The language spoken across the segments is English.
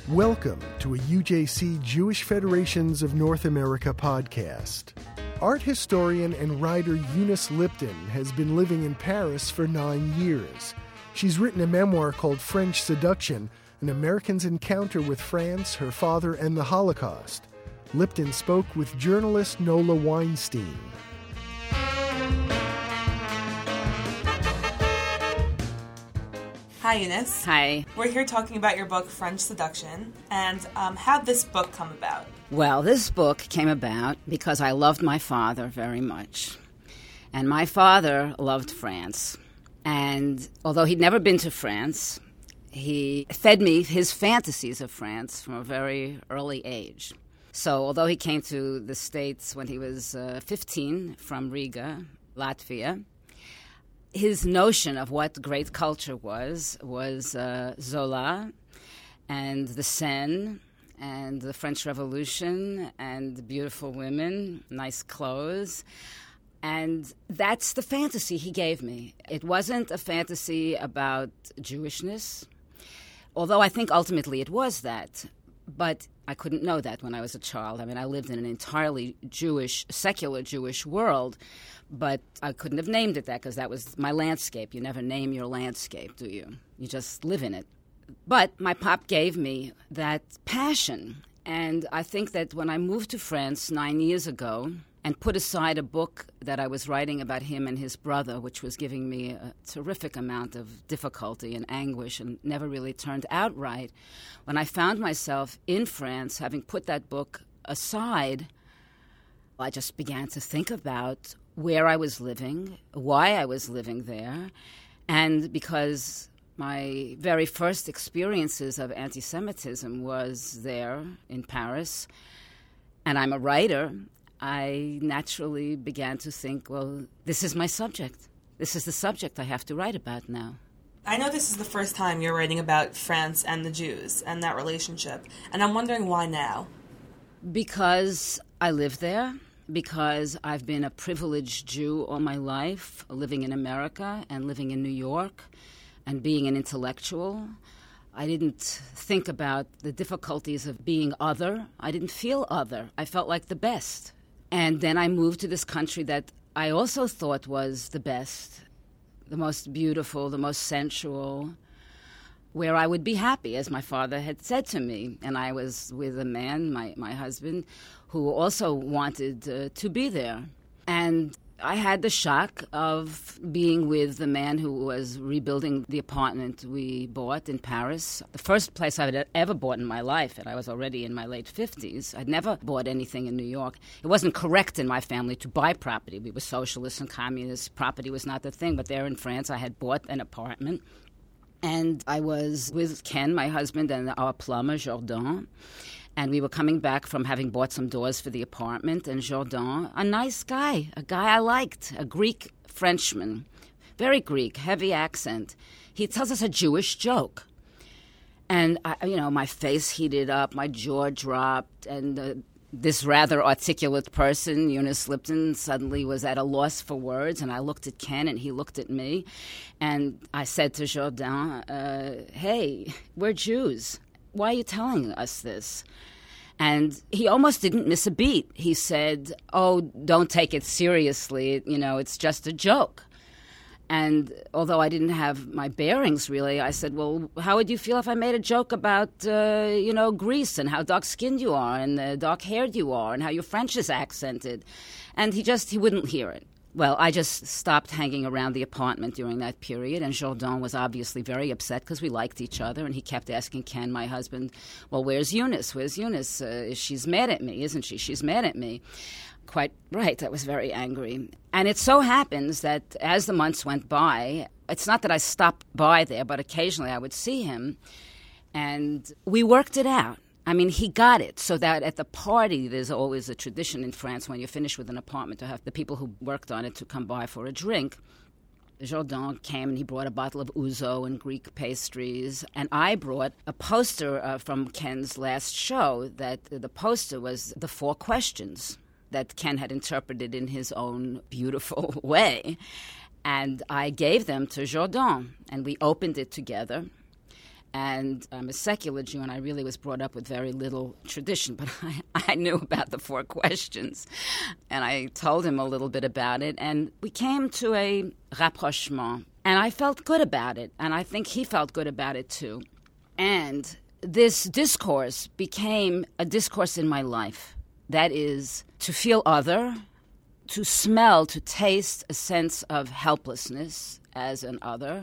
Welcome to a UJC Jewish Federations of North America podcast. Art historian and writer Eunice Lipton has been living in Paris for 9 years. She's written a memoir called French Seduction, an American's encounter with France, her father, and the Holocaust. Lipton spoke with journalist Nola Weinstein. Hi, Eunice. Hi. We're here talking about your book, French Seduction, and how'd this book come about? Well, this book came about because I loved my father very much. And my father loved France. And although he'd never been to France, he fed me his fantasies of France from a very early age. So although he came to the States when he was 15 from Riga, Latvia, his notion of what great culture was Zola and the Seine and the French Revolution and beautiful women, nice clothes. And that's the fantasy he gave me. It wasn't a fantasy about Jewishness, although I think ultimately it was that. But I couldn't know that when I was a child. I mean, I lived in an entirely Jewish, secular Jewish world, but I couldn't have named it that because that was my landscape. You never name your landscape, do you? You just live in it. But my pop gave me that passion. And I think that when I moved to France 9 years ago and put aside a book that I was writing about him and his brother, which was giving me a terrific amount of difficulty and anguish and never really turned out right, when I found myself in France, having put that book aside, I just began to think about where I was living, why I was living there, and because my very first experiences of anti-Semitism was there in Paris, and I'm a writer, I naturally began to think, well, this is my subject. This is the subject I have to write about now. I know this is the first time you're writing about France and the Jews and that relationship, and I'm wondering why now? Because I live there, because I've been a privileged Jew all my life, living in America and living in New York and being an intellectual. I didn't think about the difficulties of being other. I didn't feel other. I felt like the best. And then I moved to this country that I also thought was the best, the most beautiful, the most sensual, where I would be happy, as my father had said to me. And I was with a man, my husband, who also wanted to be there. And I had the shock of being with the man who was rebuilding the apartment we bought in Paris. The first place I had ever bought in my life, and I was already in my late 50s. I'd never bought anything in New York. It wasn't correct in my family to buy property. We were socialists and communists. Property was not the thing. But there in France, I had bought an apartment. And I was with Ken, my husband, and our plumber, Jordan. And we were coming back from having bought some doors for the apartment. And Jordan, a nice guy, a guy I liked, a Greek Frenchman, very Greek, heavy accent. He tells us a Jewish joke. And, my face heated up, my jaw dropped, and this rather articulate person, Eunice Lipton, suddenly was at a loss for words. And I looked at Ken, and he looked at me. And I said to Jordan, hey, we're Jews. Why are you telling us this? And he almost didn't miss a beat. He said, oh, don't take it seriously. It's just a joke. And although I didn't have my bearings, really, I said, well, how would you feel if I made a joke about, Greece and how dark-skinned you are and dark-haired you are and how your French is accented? And he wouldn't hear it. Well, I just stopped hanging around the apartment during that period, and Jordan was obviously very upset because we liked each other, and he kept asking Ken, my husband, well, where's Eunice? Where's Eunice? She's mad at me, isn't she? She's mad at me. Quite right, I was very angry. And it so happens that as the months went by, it's not that I stopped by there, but occasionally I would see him, and we worked it out. I mean, he got it, so that at the party, there's always a tradition in France when you're finished with an apartment to have the people who worked on it to come by for a drink. Jordan came and he brought a bottle of ouzo and Greek pastries, and I brought a poster from Ken's last show. That the poster was the 4 questions that Ken had interpreted in his own beautiful way. And I gave them to Jordan, and we opened it together. And I'm a secular Jew, and I really was brought up with very little tradition. But I knew about the 4 questions, and I told him a little bit about it. And we came to a rapprochement, and I felt good about it. And I think he felt good about it, too. And this discourse became a discourse in my life. That is, to feel other, to smell, to taste a sense of helplessness as an other,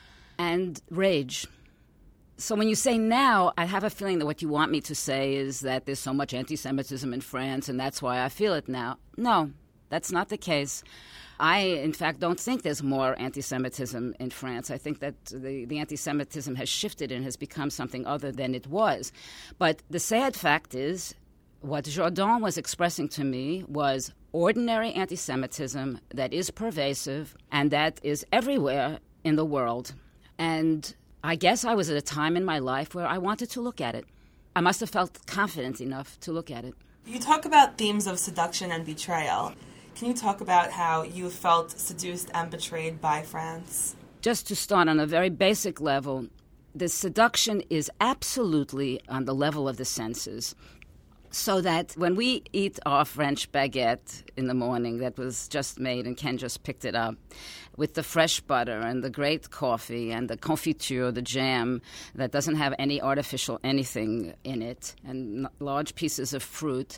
and rage. So when you say now, I have a feeling that what you want me to say is that there's so much anti-Semitism in France and that's why I feel it now. No, that's not the case. I, in fact, don't think there's more anti-Semitism in France. I think that the anti-Semitism has shifted and has become something other than it was. But the sad fact is, what Jordan was expressing to me was ordinary anti-Semitism that is pervasive and that is everywhere in the world. And I guess I was at a time in my life where I wanted to look at it. I must have felt confident enough to look at it. You talk about themes of seduction and betrayal. Can you talk about how you felt seduced and betrayed by France? Just to start on a very basic level, the seduction is absolutely on the level of the senses. So that when we eat our French baguette in the morning that was just made and Ken just picked it up, with the fresh butter and the great coffee and the confiture, the jam that doesn't have any artificial anything in it, and large pieces of fruit,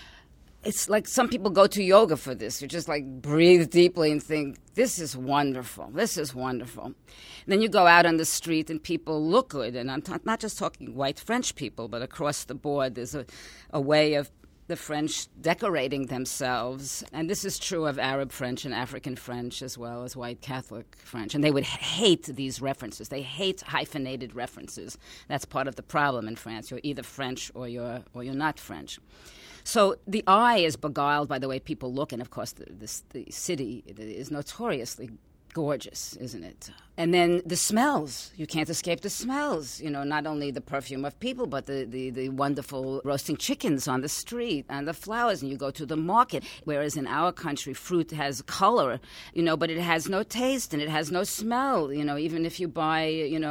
it's like some people go to yoga for this. You just like breathe deeply and think, this is wonderful, this is wonderful. And then you go out on the street and people look good. And I'm not just talking white French people, but across the board there's a way of the French decorating themselves. And this is true of Arab French and African French as well as white Catholic French. And they would hate these references. They hate hyphenated references. That's part of the problem in France. You're either French or you're not French. So the eye is beguiled by the way people look, and of course the city is notoriously gorgeous, isn't it? And then the smells. You can't escape the smells. You know, not only the perfume of people, but the wonderful roasting chickens on the street and the flowers. And you go to the market, whereas in our country, fruit has color, you know, but it has no taste and it has no smell. You know, even if you buy,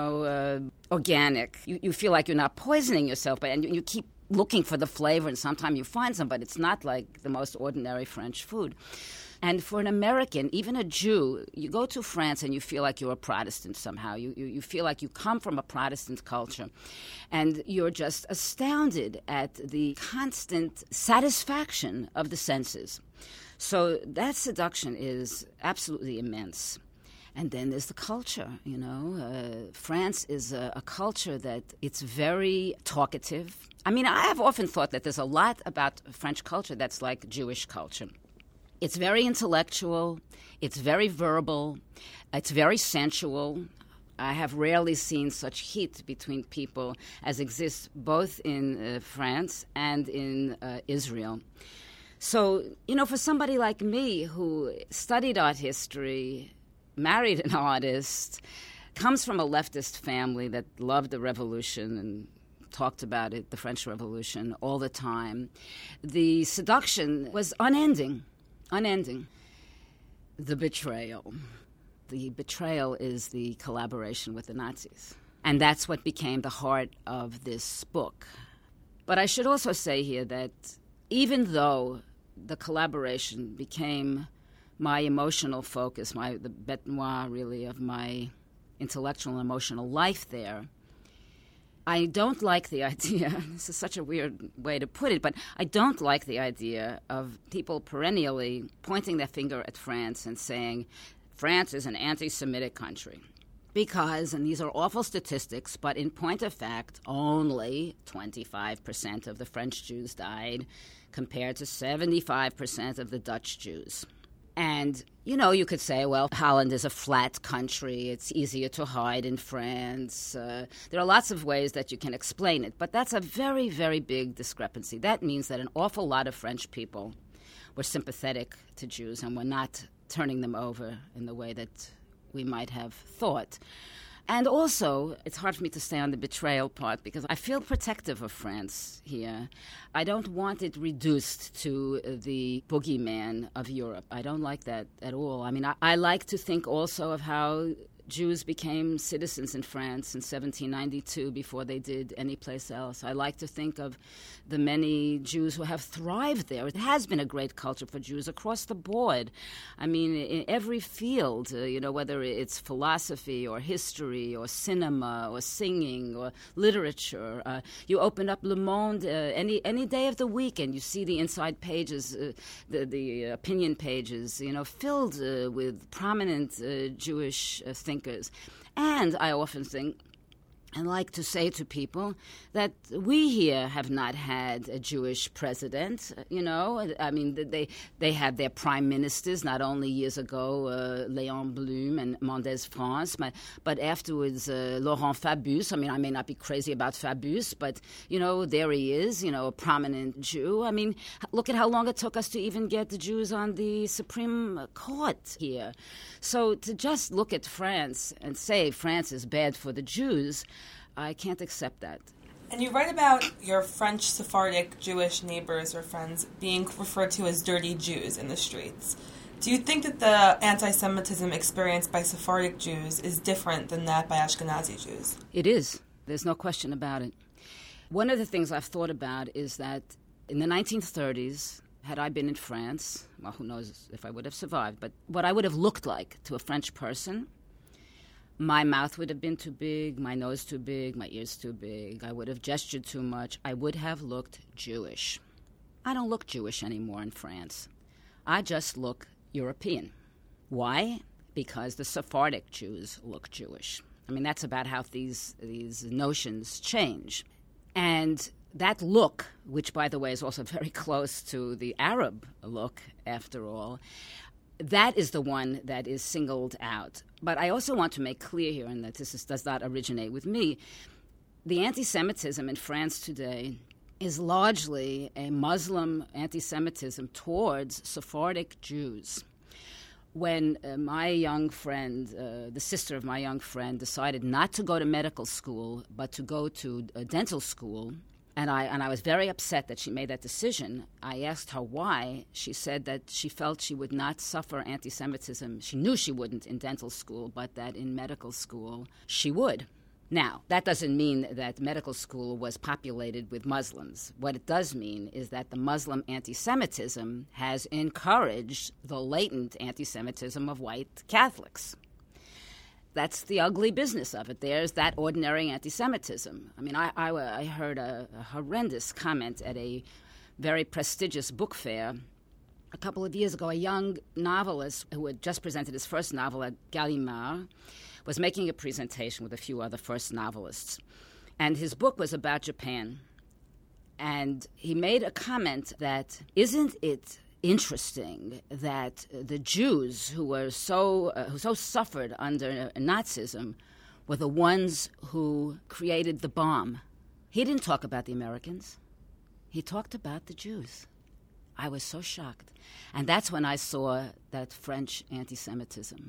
organic, you feel like you're not poisoning yourself, and you keep looking for the flavor, and sometimes you find some, but it's not like the most ordinary French food. And for an American, even a Jew, you go to France and you feel like you're a Protestant somehow. You feel like you come from a Protestant culture. And you're just astounded at the constant satisfaction of the senses. So that seduction is absolutely immense. And then there's the culture, you know. France is a culture that it's very talkative. I mean, I have often thought that there's a lot about French culture that's like Jewish culture. It's very intellectual, it's very verbal, it's very sensual. I have rarely seen such heat between people as exists both in France and in Israel. So, you know, for somebody like me who studied art history, married an artist, comes from a leftist family that loved the revolution and talked about it, the French Revolution, all the time, the seduction was unending. The betrayal. The betrayal is the collaboration with the Nazis. And that's what became the heart of this book. But I should also say here that even though the collaboration became my emotional focus, the bête noire, really, of my intellectual and emotional life there, I don't like the idea, this is such a weird way to put it, but I don't like the idea of people perennially pointing their finger at France and saying, France is an anti-Semitic country. Because, and these are awful statistics, but in point of fact, only 25% of the French Jews died, compared to 75% of the Dutch Jews. And, you know, you could say, well, Holland is a flat country. It's easier to hide in France. There are lots of ways that you can explain it. But that's a very, very big discrepancy. That means that an awful lot of French people were sympathetic to Jews and were not turning them over in the way that we might have thought. And also, it's hard for me to stay on the betrayal part because I feel protective of France here. I don't want it reduced to the boogeyman of Europe. I don't like that at all. I mean, I like to think also of how Jews became citizens in France in 1792 before they did anyplace else. I like to think of the many Jews who have thrived there. It has been a great culture for Jews across the board. I mean, in every field, whether it's philosophy or history or cinema or singing or literature. You open up Le Monde any day of the week and you see the inside pages, the opinion pages, filled with prominent Jewish thinkers. And I often think, and like to say to people, that we here have not had a Jewish president, I mean, they had their prime ministers, not only years ago, Léon Blum and Mendès France, but afterwards Laurent Fabius. I mean, I may not be crazy about Fabius, but, there he is, a prominent Jew. I mean, look at how long it took us to even get the Jews on the Supreme Court here. So to just look at France and say France is bad for the Jews, I can't accept that. And you write about your French Sephardic Jewish neighbors or friends being referred to as dirty Jews in the streets. Do you think that the anti-Semitism experienced by Sephardic Jews is different than that by Ashkenazi Jews? It is. There's no question about it. One of the things I've thought about is that in the 1930s, had I been in France, well, who knows if I would have survived, but what I would have looked like to a French person, my mouth would have been too big, my nose too big, my ears too big. I would have gestured too much. I would have looked Jewish. I don't look Jewish anymore in France. I just look European. Why? Because the Sephardic Jews look Jewish. I mean, that's about how these notions change. And that look, which, by the way, is also very close to the Arab look, after all, that is the one that is singled out. But I also want to make clear here, and that does not originate with me, the anti-Semitism in France today is largely a Muslim anti-Semitism towards Sephardic Jews. When my young friend, the sister of my young friend, decided not to go to medical school but to go to a dental school, and I was very upset that she made that decision. I asked her why. She said that she felt she would not suffer anti-Semitism. She knew she wouldn't in dental school, but that in medical school she would. Now, that doesn't mean that medical school was populated with Muslims. What it does mean is that the Muslim anti-Semitism has encouraged the latent anti-Semitism of white Catholics. That's the ugly business of it. There's that ordinary anti-Semitism. I mean, I heard a horrendous comment at a very prestigious book fair a couple of years ago. A young novelist who had just presented his first novel at Gallimard was making a presentation with a few other first novelists. And his book was about Japan. And he made a comment that, isn't it interesting that the Jews who so suffered under Nazism were the ones who created the bomb? He didn't talk about the Americans. He talked about the Jews. I was so shocked. And that's when I saw that French anti-Semitism.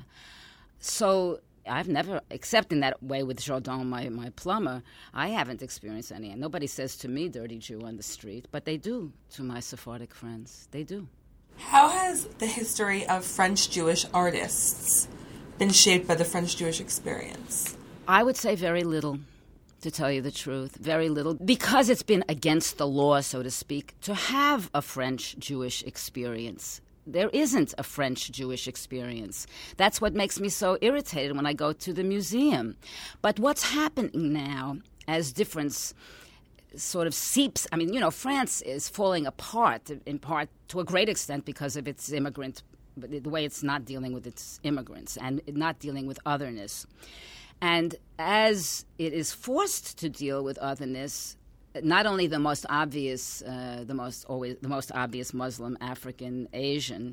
So I've never, except in that way with Jordan, my plumber, I haven't experienced any. And nobody says to me, dirty Jew on the street, but they do to my Sephardic friends. They do. How has the history of French Jewish artists been shaped by the French Jewish experience? I would say very little, to tell you the truth. Very little. Because it's been against the law, so to speak, to have a French Jewish experience. There isn't a French Jewish experience. That's what makes me so irritated when I go to the museum. But what's happening now, as difference sort of seeps, I mean, France is falling apart, in part to a great extent because of its immigrant, the way it's not dealing with its immigrants and not dealing with otherness. And as it is forced to deal with otherness, not only the most obvious, the most obvious Muslim, African, Asian,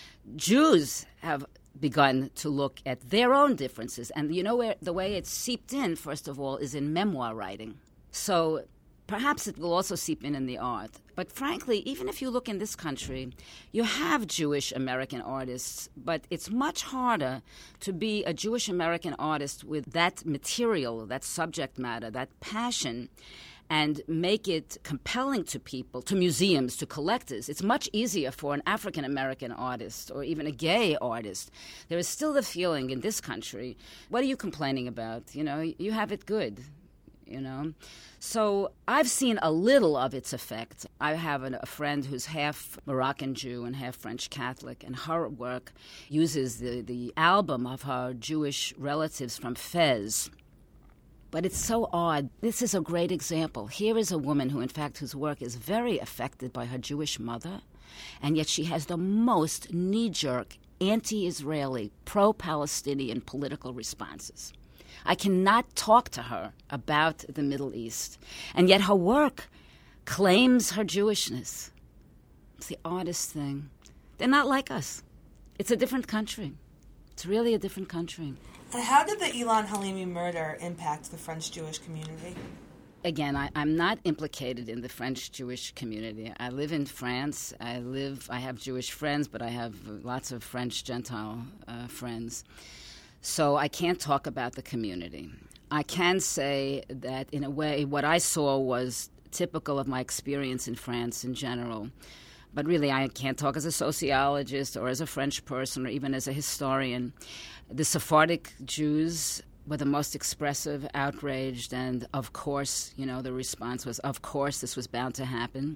Jews have begun to look at their own differences. And where the way it's seeped in, first of all, is in memoir writing. So perhaps it will also seep in the art. But frankly, even if you look in this country, you have Jewish American artists, but it's much harder to be a Jewish American artist with that material, that subject matter, that passion, and make it compelling to people, to museums, to collectors. It's much easier for an African-American artist or even a gay artist. There is still the feeling in this country, what are you complaining about? You know, you have it good, you know. So I've seen a little of its effect. I have a friend who's half Moroccan Jew and half French Catholic, and her work uses the album of her Jewish relatives from Fez. But it's so odd. This is a great example. Here is a woman who, in fact, whose work is very affected by her Jewish mother, and yet she has the most knee-jerk, anti-Israeli, pro-Palestinian political responses. I cannot talk to her about the Middle East, and yet her work claims her Jewishness. It's the oddest thing. They're not like us. It's a different country. It's really a different country. And how did the Ilan Halimi murder impact the French Jewish community? Again, I'm not implicated in the French Jewish community. I live in France. I have Jewish friends, but I have lots of French Gentile friends. So I can't talk about the community. I can say that, in a way, what I saw was typical of my experience in France in general. But really, I can't talk as a sociologist or as a French person or even as a historian. The Sephardic Jews were the most expressive, outraged, and of course, you know, the response was, of course, this was bound to happen.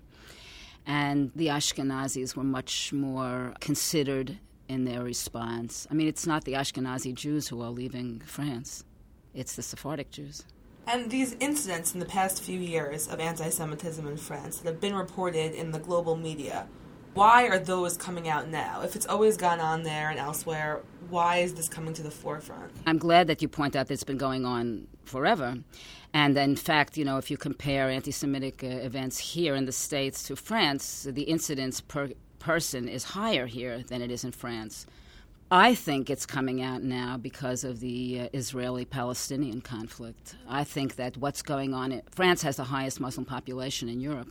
And the Ashkenazis were much more considered in their response. I mean, it's not the Ashkenazi Jews who are leaving France. It's the Sephardic Jews. And these incidents in the past few years of anti-Semitism in France that have been reported in the global media, why are those coming out now? If it's always gone on there and elsewhere, why is this coming to the forefront? I'm glad that you point out that it's been going on forever. And in fact, you know, if you compare anti-Semitic events here in the States to France, the incidence per person is higher here than it is in France. I think it's coming out now because of the Israeli-Palestinian conflict. I think that what's going on France has the highest Muslim population in Europe.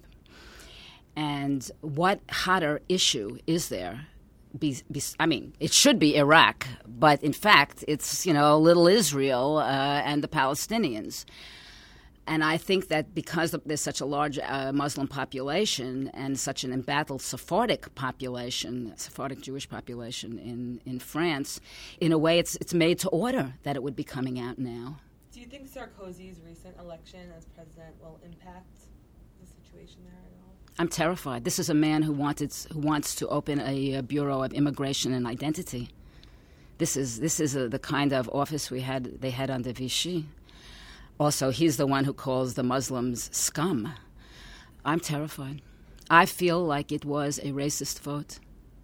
And what hotter issue is there? I mean, it should be Iraq, but in fact, it's, you know, little Israel and the Palestinians. And I think that because there's such a large Muslim population and such an embattled Sephardic population, Sephardic Jewish population in France, in a way it's made to order that it would be coming out now. Do you think Sarkozy's recent election as president will impact the situation there at all? I'm terrified. This is a man who wants to open a Bureau of Immigration and Identity. This is the kind of office they had under Vichy. Also, he's the one who calls the Muslims scum. I'm terrified. I feel like it was a racist vote.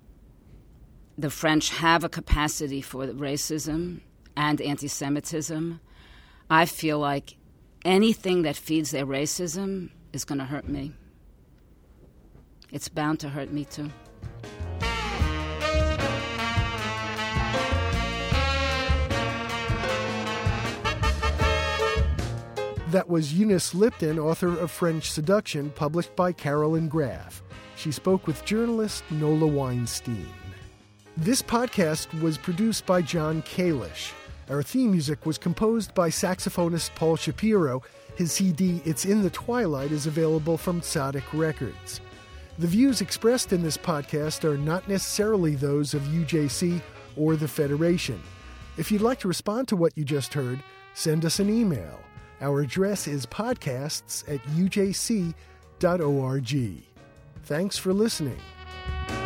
The French have a capacity for racism and anti-Semitism. I feel like anything that feeds their racism is going to hurt me. It's bound to hurt me, too. That was Eunice Lipton, author of French Seduction, published by Carolyn Graff. She spoke with journalist Nola Weinstein. This podcast was produced by John Kalish. Our theme music was composed by saxophonist Paul Shapiro. His CD, It's in the Twilight, is available from Tzaddik Records. The views expressed in this podcast are not necessarily those of UJC or the Federation. If you'd like to respond to what you just heard, send us an email. Our address is podcasts@ujc.org. Thanks for listening.